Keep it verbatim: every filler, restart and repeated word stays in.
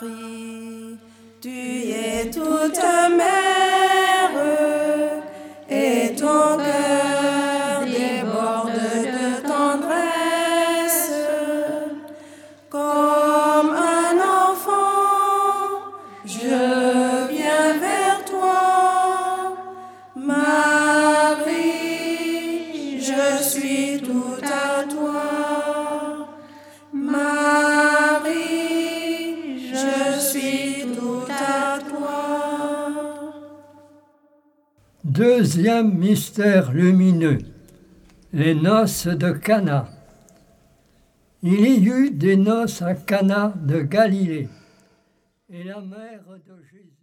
Marie, tu es toute mère et ton cœur déborde de tendresse. Comme un enfant, je viens vers toi, Marie, je suis tout à toi. Marie, je suis tout à toi. Deuxième mystère lumineux, les noces de Cana. Il y eut des noces à Cana de Galilée, et la mère de Jésus